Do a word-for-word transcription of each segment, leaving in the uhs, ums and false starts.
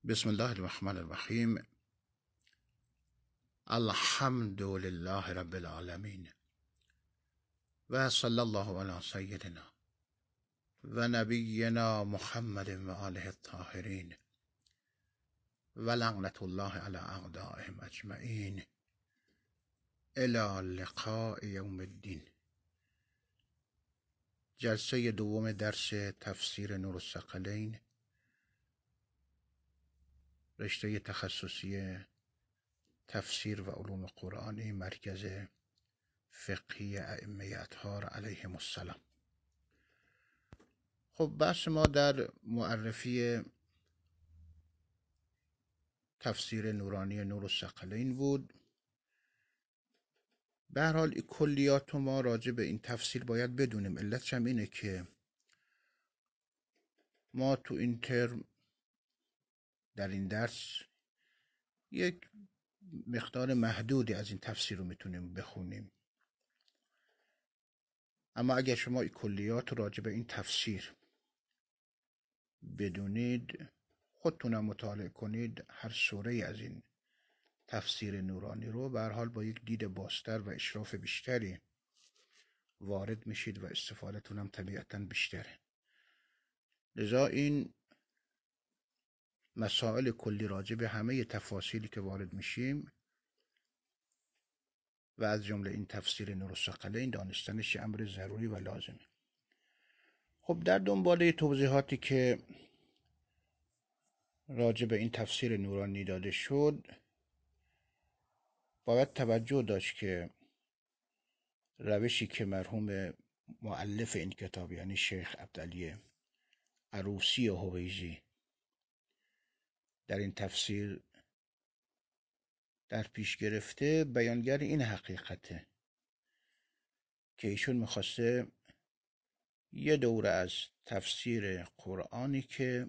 بسم الله الرحمن الرحیم. الحمد لله رب العالمین و صلی الله علی سیدنا و نبینا محمد و آله الطاهرین و لعنت الله علی اعدائهم اجمعین الی لقاء یوم الدین. جلسه دوم درس تفسیر نور الثقلین، رشته تخصصی تفسیر و علوم قرآنی، مرکز فقهی ائمه اطهار علیهم السلام. خب بحث ما در معرفی تفسیر نورانی نور الثقلین بود. به هر حال کلیات ما راجع به این تفسیر باید بدونیم. علتش هم اینه که ما تو این ترم در این درس یک مقدار محدودی از این تفسیر رو میتونیم بخونیم، اما اگر شما این کلیات راجع به این تفسیر بدونید، خودتونم مطالعه کنید، هر سوره از این تفسیر نورانی رو به هر حال با یک دید بازتر و اشراف بیشتری وارد میشید و استفادهتون هم طبیعتاً بیشتره. لذا این مسائل کلی راجع به همه تفاصیلی که وارد میشیم و از جمله این تفسیر نور الثقلین دانستنش امر ضروری و لازمه. خب در دنباله توضیحاتی که راجع به این تفسیر نورانی داده شد، باید توجه داشت که روشی که مرحوم مؤلف این کتاب یعنی شیخ عبدعلی عروسی هویزی در این تفسیر در پیش گرفته، بیانگر این حقیقته که ایشون میخواسته یه دوره از تفسیر قرآنی که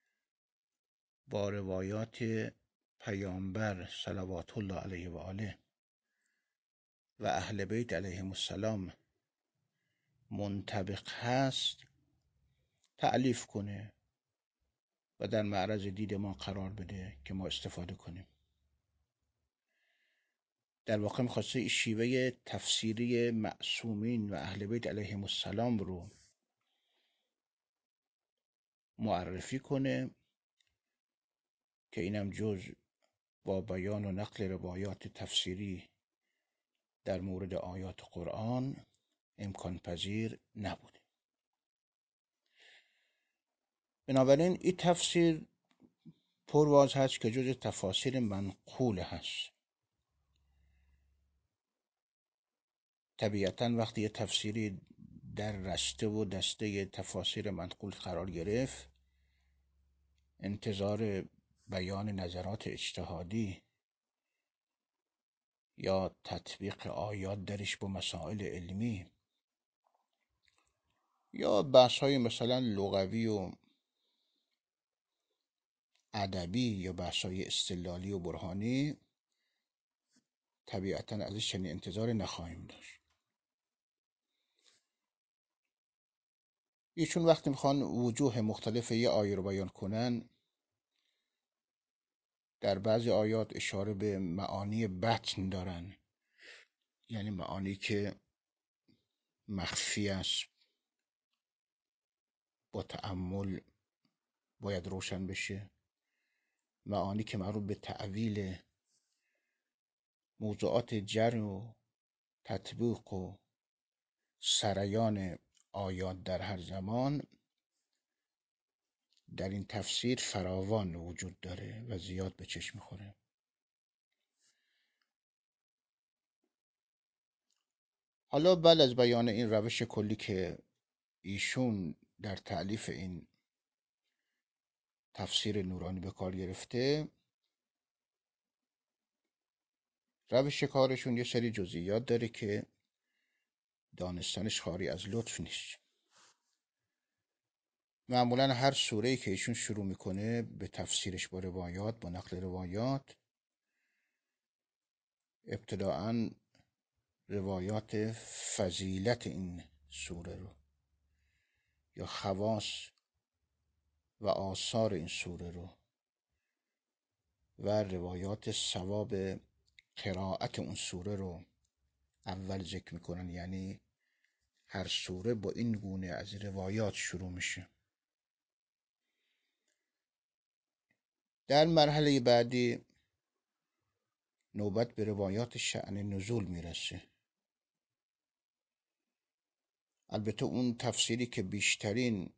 با روایات پیامبر صلوات الله علیه و آله و اهل بیت علیهم السلام منطبق هست تألیف کنه و در معرض دید ما قرار بده که ما استفاده کنیم. در واقع میخواسته این شیوه تفسیری معصومین و اهل بیت علیهم السلام رو معرفی کنه که اینم جز با بیان و نقل روایات تفسیری در مورد آیات قرآن امکان پذیر نبوده. بنابراین این تفسیر پرواز هست که جز تفاسیر منقول هست. طبیعتاً وقتی یه تفسیری در رشته و دسته تفاسیر منقول قرار گرفت، انتظار بیان نظرات اجتهادی یا تطبیق آیات درش با مسائل علمی یا بحث‌های مثلا لغوی و ادبی یا بحث‌های استدلالی و برهانی، طبیعتاً ازش چنین انتظار نخواهیم داشت. ایشون وقتی میخوان وجوه مختلف یه آیه رو بیان کنن، در بعضی آیات اشاره به معانی بطن دارن، یعنی معانی که مخفی است، با تأمل باید روشن بشه، معانی که مربوط به تأویل موضوعات جر و تطبیق و سریان آیات در هر زمان در این تفسیر فراوان وجود داره و زیاد به چشم میخوره. حالا بعد از بیان این روش کلی که ایشون در تألیف این تفسیر نورانی به کار گرفته، روش کارشون یه سری جزئیات داره که دانستنش خالی از لطف نیست. معمولا هر سوره‌ای که ایشون شروع میکنه به تفسیرش با روایات، با نقل روایات، ابتداعاً روایات فضیلت این سوره رو یا خواص و آثار این سوره رو و روایات ثواب قرائت اون سوره رو اول ذکر میکنن. یعنی هر سوره با این گونه از روایات شروع میشه. در مرحله بعدی نوبت به روایات شأن نزول میرسه. البته اون تفسیری که بیشترین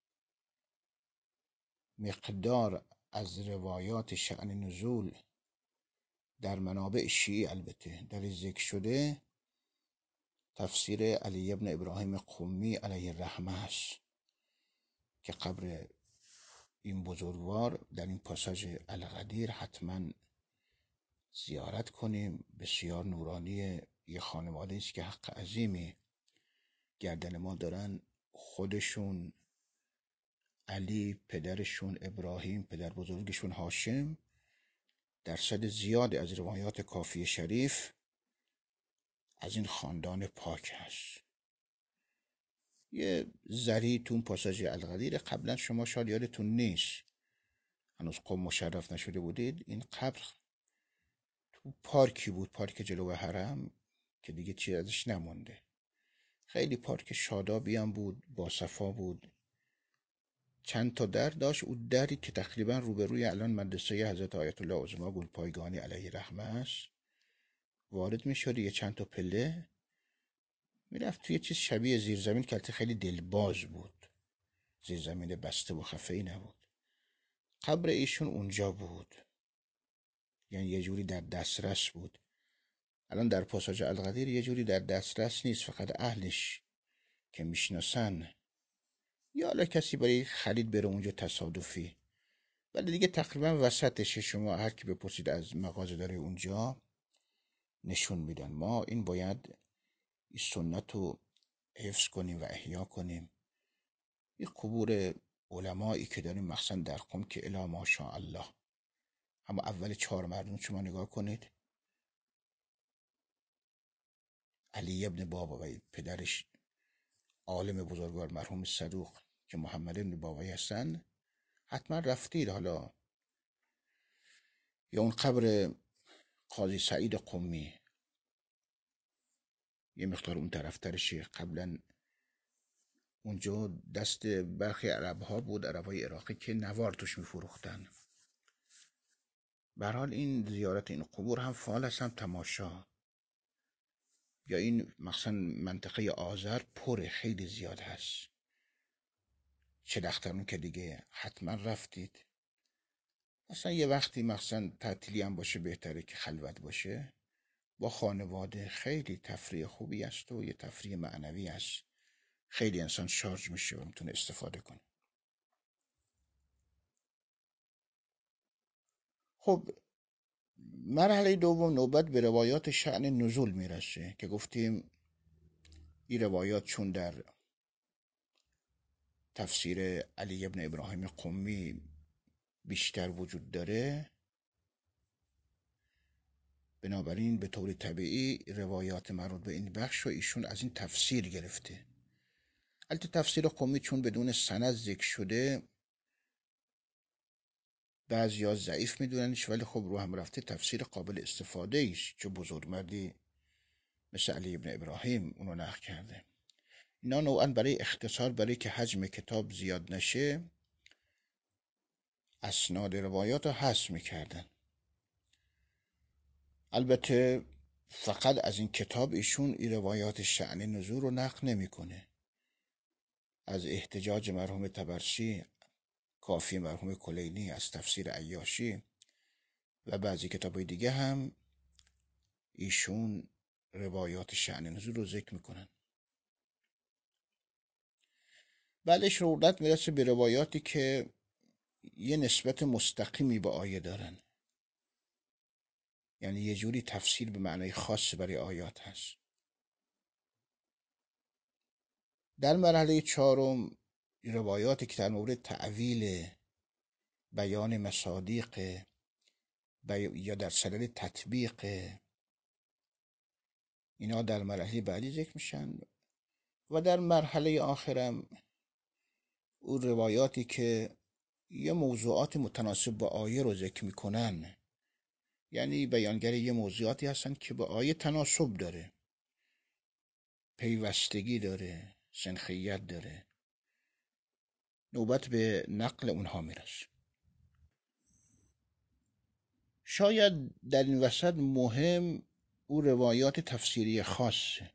مقدار از روایات شأن نزول در منابع شیعی البته در ذکر شده، تفسیر علی ابن ابراهیم قمی علیه الرحمه است که قبر این بزرگوار در این پاساژ القدیر حتما زیارت کنیم. بسیار نورانی، یه خانواده است که حق عظیمی گردن ما دارن. خودشون علی، پدرشون ابراهیم، پدر بزرگشون هاشم، درصد زیادی از روایات کافی شریف از این خاندان پاک هست. یه ذری تو اون پاساژ القدیر قبلا شما شاید یادتون نیست، هنوز قم مشرف نشده بودید، این قبر تو پارکی بود، پارک جلو حرم که دیگه چی ازش نمونده. خیلی پارک شادابی هم بود، با صفا بود. چند تا در داشت. او دری که تقریبا روبروی الان مدرسه حضرت آیت الله عظما گلپایگانی علیه رحمه است، وارد می شدی، یه چند تا پله میرفت توی چیز شبیه زیرزمین که خیلی دلباز بود، زیرزمین بسته و خفه‌ای نبود. قبر ایشون اونجا بود، یعنی یه جوری در دسترس بود. الان در پاساژ القدیر یه جوری در دسترس نیست، فقط اهلش که میشناسن یا حالا کسی برای خرید بره اونجا تصادفی، ولی دیگه تقریبا وسطشه. شما هر کی بپرسید از مغازه داره اونجا نشون میدن. ما این باید این سنت رو حفظ کنیم و احیا کنیم. این قبور علمایی که داریم مخصوصا در قم که الا ماشاءالله، اما اول چهار مردم شما نگاه کنید، علی ابن بابوی پدرش عالم بزرگوار مرحوم صدوق که محمد ابن بابوی هستن، حتما رفتید. حالا یا اون قبر قاضی سعید قمی یه مقدار اون طرف ترشه، قبلا اونجا دست برخی عرب ها بود، عرب های عراقی که نوار توش میفروختن. برحال این زیارت این قبور هم فعال هست هم تماشا. یا این مثلا منطقه آذر پر خیلی زیاد هست، چه دخترون که دیگه حتما رفتید. مثلا یه وقتی مثلا تعطیلی هم باشه بهتره که خلوت باشه با خانواده، خیلی تفریح خوبی است و یه تفریح معنوی است، خیلی انسان شارژ میشه و میتونه استفاده کنه. خب مرحله دوم نوبت به روایات شأن نزول میرسه که گفتیم این روایات چون در تفسیر علی ابن ابراهیم قمی بیشتر وجود داره، بنابراین به طور طبیعی روایات مربوط به این بخش رو ایشون از این تفسیر گرفته. البته تفسیر قمی چون بدون سند ذکر شده بعضیا ضعیف میدوننش، ولی خب رو هم رفته تفسیر قابل استفاده ایست، چون بزرگمردی مثل علی ابن ابراهیم اونو نقل کرده. اینا نوعا برای اختصار، برای که حجم کتاب زیاد نشه، اسناد روایات رو حذف میکردن. البته فقط از این کتاب ایشون این روایات شأن نزول رو نقل نمیکنه. از احتجاج مرحوم طبرسی، کافی مرحوم کلینی، از تفسیر عیاشی و بعضی کتابای دیگه هم ایشون روایات شأن نزول رو ذکر میکنن. بعدش روایت میرسه به روایاتی که یه نسبت مستقیمی با آیه دارن، یعنی یه جوری تفسیر به معنای خاص برای آیات هست. در مرحله چهارم روایاتی که در مورد تعویل، بیان مصادیق یا در صدد تطبیق، اینا در مرحله بعدی ذکر میشن. و در مرحله آخرم اون روایاتی که یه موضوعات متناسب با آیه رو ذکر میکنن، یعنی بیانگر یه موضوعاتی هستن که با آیه تناسب داره، پیوستگی داره، سنخیت داره. نوبت به نقل اونها میرسه. شاید در این وسط مهم او روایات تفسیری خاصه.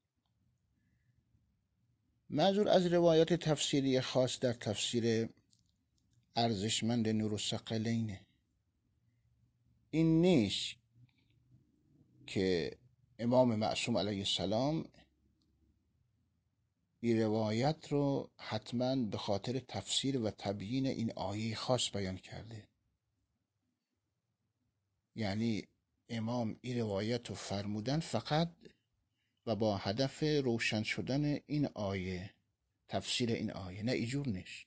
منظور از روایات تفسیری خاص در تفسیر ارزشمند نورالثقلین این نیست که امام معصوم علیه السلام این روایت رو حتما به خاطر تفسیر و تبیین این آیه خاص بیان کرده. یعنی امام این روایت رو فرمودن فقط و با هدف روشن شدن این آیه، تفسیر این آیه، نه اینجور نیست.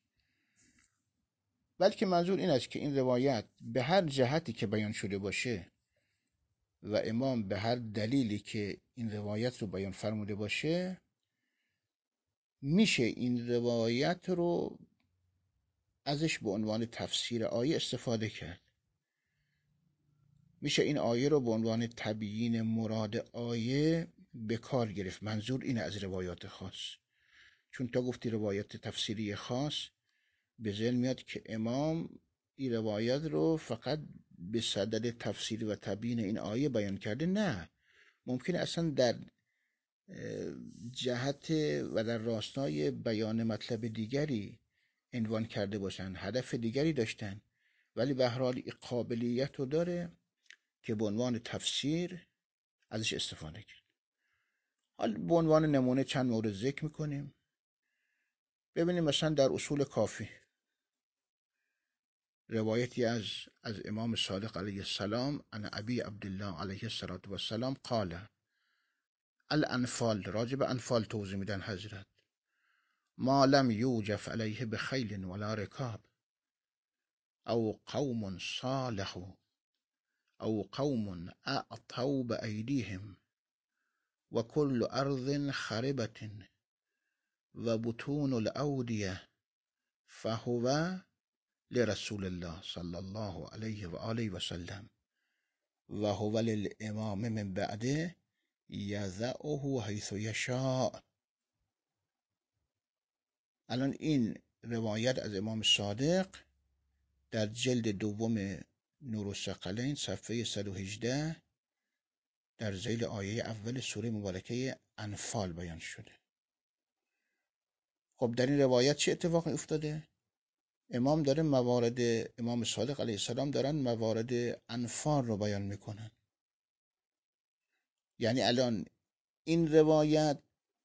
بلکه منظور این است که این روایت به هر جهتی که بیان شده باشه و امام به هر دلیلی که این روایت رو بیان فرموده باشه، میشه این روایت رو ازش به عنوان تفسیر آیه استفاده کرد. میشه این آیه رو به عنوان تبیین مراد آیه به کار گرفت. منظور اینه از روایات خاص. چون تا گفتی روایت تفسیری خاص، به ذهن میاد که امام این روایت رو فقط به صدد تفسیر و تبیین این آیه بیان کرده. نه، ممکنه اصلا در جهت و در راستای بیان مطلب دیگری عنوان کرده باشن، هدف دیگری داشتن، ولی به هر حال قابلیت رو داره که به عنوان تفسیر ازش استفاده کرد. حالا به عنوان نمونه چند مورد ذکر میکنیم. ببینیم مثلا در اصول کافی روایتی از از امام صادق علیه السلام عن ابی عبدالله علیه السلام قال الانفال، راجب انفال توضیح میدن حضرت، ما لم یوجف علیه بخیل ولا رکاب او قوم صالحوا او قوم اعطوا بأیدیهم و کل ارض خربت و بطون الاودیه فهو لرسول الله صلی الله علیه و آله و سلم و هو للامام من بعده یضعه حیث یشاء. الان این روایت از امام صادق در جلد دوم نورالثقلین صفحه صد و هجده در ذیل آیه اول سوره مبارکه انفال بیان شده. خب در این روایت چه اتفاقی افتاده؟ امام داره موارد، امام صادق علیه السلام دارن موارد انفال رو بیان میکنن. یعنی الان این روایت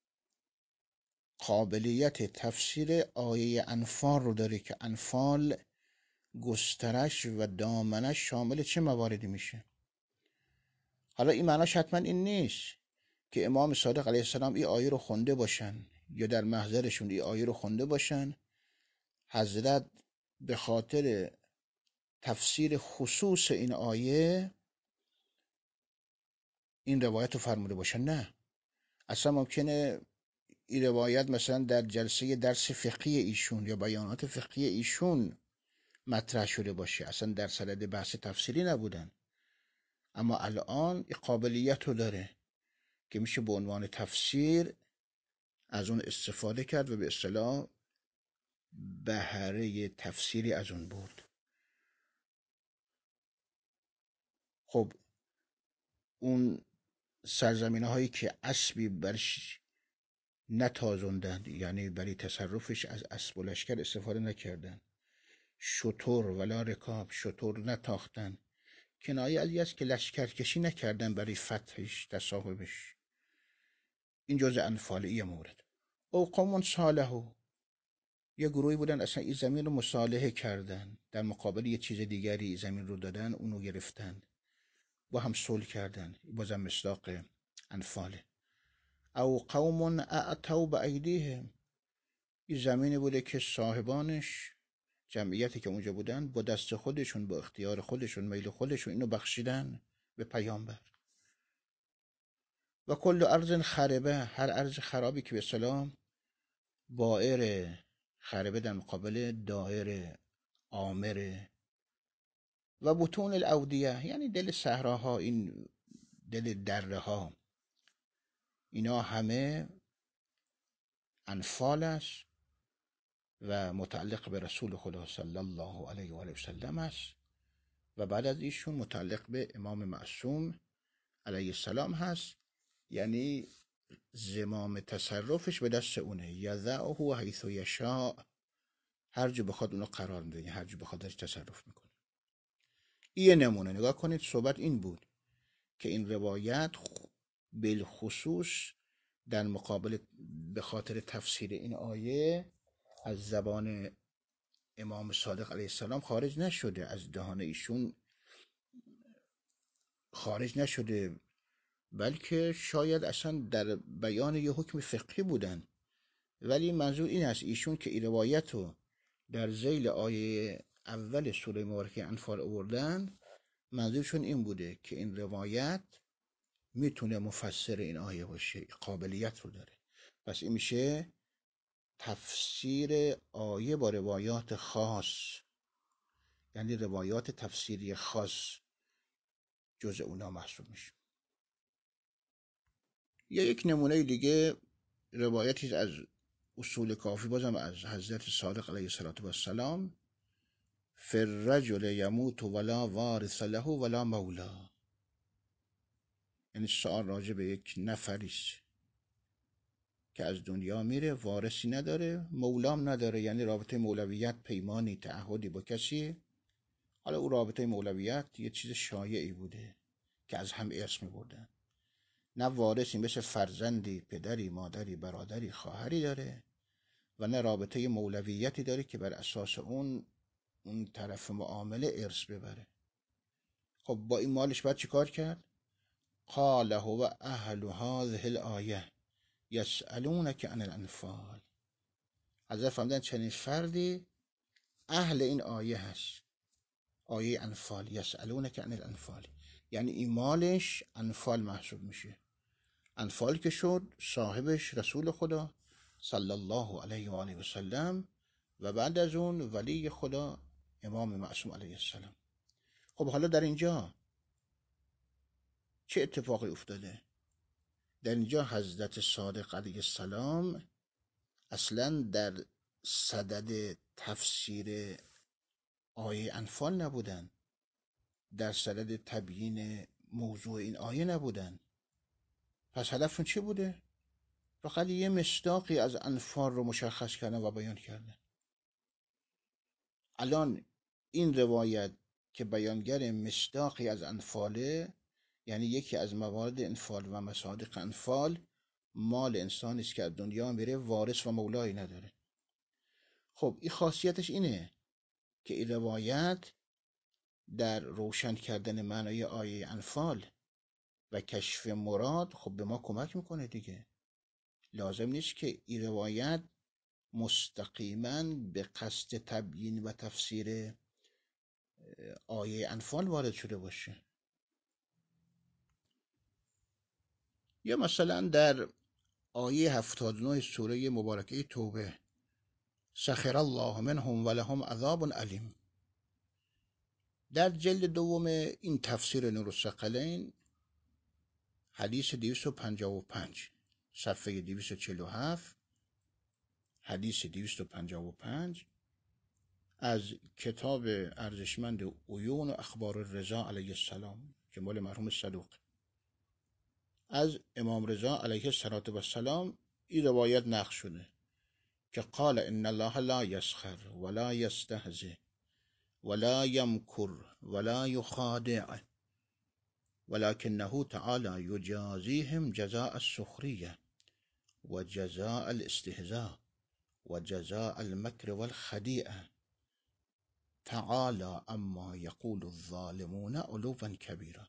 قابلیت تفسیر آیه انفال رو داره که انفال گسترش و دامنش شامل چه مواردی میشه. حالا این معناش حتما این نیست که امام صادق علیه السلام این آیه رو خونده باشن یا در محضرشون این آیه رو خونده باشن، حضرت به خاطر تفسیر خصوص این آیه این روایت رو فرموده باشن. نه، اصلا ممکنه این روایت مثلا در جلسه درس فقهی ایشون یا بیانات فقهی ایشون مطرح شده باشه، اصلا در سند بحث تفسیری نبودن، اما الان این قابلیت رو داره که میشه به عنوان تفسیر از اون استفاده کرد و به اصطلاح بهره تفسیری از اون برد. خب اون سرزمینه هایی که اسبی برش نتازندند، یعنی برای تصرفش از اسب و لشکر استفاده نکردن، شتر ولا رکاب، شتر نتاختن، کنایه علی است که لشکر کشی نکردن برای فتحش، تصاحبش. این جزء انفالی مورد. او قوم صالحو، یه گروهی بودن اصلا این زمین رو مصالحه کردن، در مقابل یه چیز دیگری زمین رو دادن، اونو گرفتن، با هم صلح کردن، بازم مصداق انفاله. او قوم اعطوا بأیدیهم، این زمینی بوده که صاحبانش، جمعیتی که اونجا بودن، با دست خودشون، با اختیار خودشون، میل خودشون اینو بخشیدن به پیامبر. و کل ارض خربه، هر ارض خرابی که به سلام بائر، خربه در مقابل دائر، آمر، و بطون الاودیه یعنی دل صحراها، این دل دره ها، اینا همه انفال است و متعلق به رسول خدا صلی الله علیه و آله و سلم است و بعد از ایشون متعلق به امام معصوم علیه السلام هست. یعنی زمام تصرفش به دست اونه، یضعه حیث یشاء، هر جا بخواد اونو قرار میده، هر جا بخواد درش تصرف میکنه. این نمونه نگاه کنید. صحبت این بود که این روایت بالخصوص در مقابل به خاطر تفسیر این آیه از زبان امام صادق علیه السلام خارج نشده، از دهان ایشون خارج نشده، بلکه شاید اصلا در بیان یه حکم فقهی بودن. ولی منظور این است ایشون که این روایت رو در ذیل آیه اول سوره مبارکه انفال آوردن، منظورشون این بوده که این روایت میتونه مفسر این آیه باشه، قابلیت رو داره. پس این میشه تفسیر آیه با روایات خاص، یعنی روایات تفسیری خاص جز اونا محسوب میشه. یا یک نمونه دیگه، روایتی از اصول کافی، بازم از حضرت صادق علیه السلام، فر رجل یموت ولا وارث له ولا مولا. یعنی سؤال راجع به یک نفریست که از دنیا میره، وارثی نداره، مولام نداره، یعنی رابطه مولویت، پیمانی، تعهدی با کسی. حالا او رابطه مولویت یه چیز شایعی بوده که از هم ارث میبردن. نه وارثی مثل فرزندی، پدری، مادری، برادری، خواهری داره و نه رابطه مولویتی داره که بر اساس اون اون طرف معامله ارث ببره. خب با این مالش باید چی کار کرد؟ قال هو اهل هذه الآیه یسألونک عن الانفال. حضرت فرمودن چنین فردی اهل این آیه هست، آیه انفال، یسألونک عن الانفال، یعنی این مالش انفال محسوب میشه. انفال که شد صاحبش رسول خدا صلی الله علیه و آله و سلم و بعد از اون ولی خدا امام معصوم علیه السلام. خب حالا در اینجا چه اتفاقی افتاده؟ در اینجا حضرت صادق علیه السلام اصلا در صدد تفسیر آیه انفال نبودن، در صدد تبیین موضوع این آیه نبودن. پس هدفشون چی بوده؟ فقط یه مصداقی از انفال رو مشخص کردن و بیان کردن. الان این روایت که بیانگر مصداقی از انفاله، یعنی یکی از موارد انفال و مصادیق انفال، مال انسانی است که از دنیا میره، وارث و مولایی نداره. خب این خاصیتش اینه که این روایت در روشن کردن معنای آیه انفال و کشف مراد خب به ما کمک میکنه دیگه. لازم نیست که این روایت مستقیما به قصد تبیین و تفسیر آیه انفال وارد شده باشه. یا مثلا در آیه هفتاد و نه سوره مبارکه توبه، سخر الله منهم ولهم عذاب علیم، در جلد دوم این تفسیر نور الثقلین، حدیث دویست و پنجاه و پنج، صفحه دویست و چهل و هفت، حدیث دویست و پنجاه و پنج از کتاب ارزشمند عیون و اخبار الرضا علیه السلام که مال مرحوم صدوق، از امام رضا علیه السلام این روایت نقل شده که قال ان الله لا یسخر ولا یستهزئ ولا یمکر ولا یخادع ولكنه تعالى یجازیهم جزاء السخریه و جزاء الاستهزاء و جزاء المکر والخدیعه تعالى اما یقول الظالمون علوا کبیرا.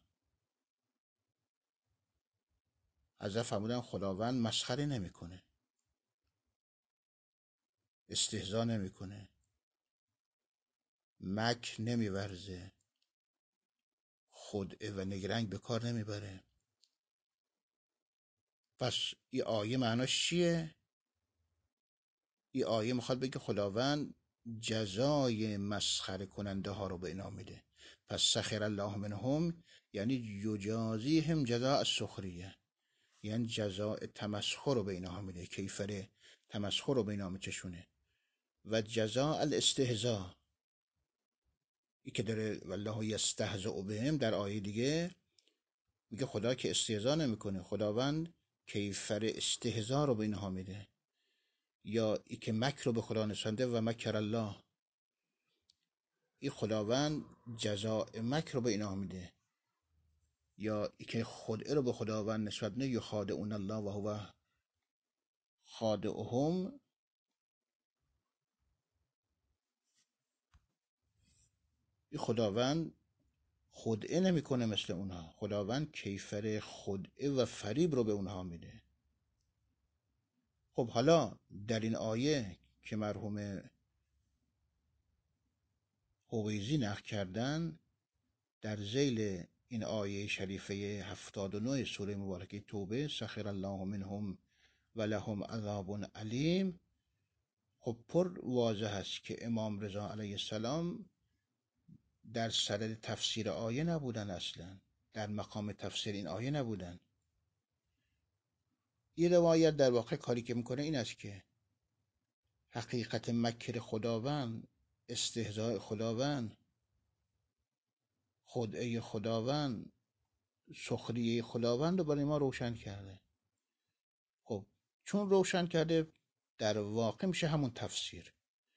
حضرت فرمودن خداوند مسخره نمیکنه، استهزا نمیکنه، مکر نمیورزه، خدعه و نگرنگ به کار نمیبره. پس این آیه معناش چیه؟ این آیه میخواد بگه خداوند جزای مسخره کننده ها رو به اینا میده. پس سخر الله منهم یعنی یجازیهم جزاء السخریه، یعنی جزاء تمسخر رو به اینا میده، کیفر تمسخر رو به اینا میچشونه. و جزاء الاستهزاء ای که داره والله یستهزئ بهم در آیه دیگه میگه خدا که استهزا نمیکنه، خداوند کیفر استهزا رو به اینها میده. یا ای که مکر رو به خدا نسبنده و مکر الله، این خداوند جزاء مکر رو به اینها میده. یا ای که خدعه رو به خداوند نسبت میده، یخادعون الله و هو خادعهم، این خداوند خدعه نمیکنه مثل اونها، خداوند کیفر خدعه و فریب رو به اونها میده. خب حالا در این آیه که مرحوم حویزی نقل کردن، در ذیل این آیه شریفه هفتاد و نه سوره مبارکه توبه، سخر الله منهم و لهم عذاب علیم، خب پر واضح است که امام رضا علیه السلام در صدد تفسیر آیه نبودن، اصلا در مقام تفسیر این آیه نبودن. این روایت در واقع کاری که میکنه این است که حقیقت مکر خداوند، استهزاء خداوند، خدعه خداوند، سخریه خداوند رو برای ما روشن کرده. خب چون روشن کرده، در واقع میشه همون تفسیر،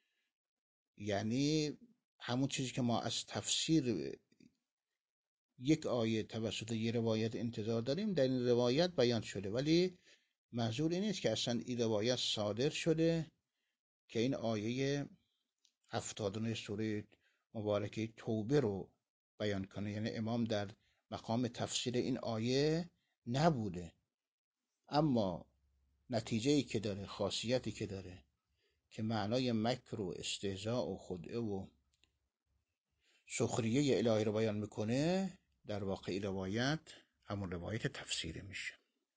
یعنی همون چیزی که ما از تفسیر یک آیه توسط یک روایت انتظار داریم در این روایت بیان شده. ولی منظور این نیست که اصلا این روایت صادر شده که این آیه هفتاد و نه سوره مبارکه توبه رو بیان کنه، یعنی امام در مقام تفسیر این آیه نبوده. اما نتیجه ای که داره، خاصیتی که داره که معنای مکر و استهزاء و خدعه و سخریه الهی رو بیان میکنه، در واقع این روایت همون روایت تفسیری میشه.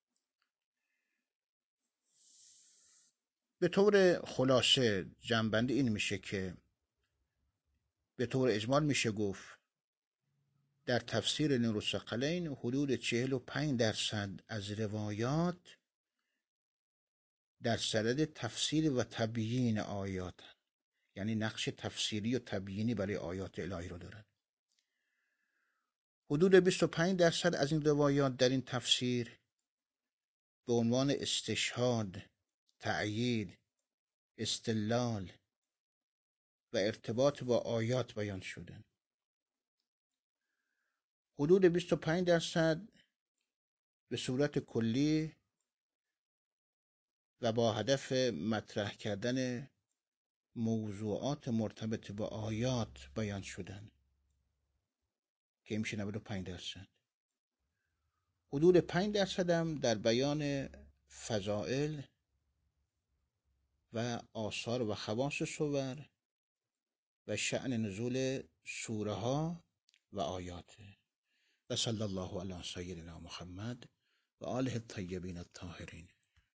به طور خلاصه جنبندی این میشه که به طور اجمال میشه گفت در تفسیر نور الثقلین حدود چهل و پنج درصد از روایات در صدد تفسیر و تبیین آیات، یعنی نقش تفسیری و تبیینی برای آیات الهی رو دارن. حدود بیست و پنج درصد از این روایات در این تفسیر به عنوان استشهاد، تأیید، استدلال و ارتباط با آیات بیان شدن. حدود بیست و پنج درصد به صورت کلی و با هدف مطرح کردن موضوعات مرتبط با آیات بیان شدن که میشه نود و پنج درصد. حدود پنج درصد هم در بیان فضائل و آثار و خواص صور و شأن نزول سوره ها و آیات. و صلی الله علی سیدنا محمد و آله الطیبین الطاهرین.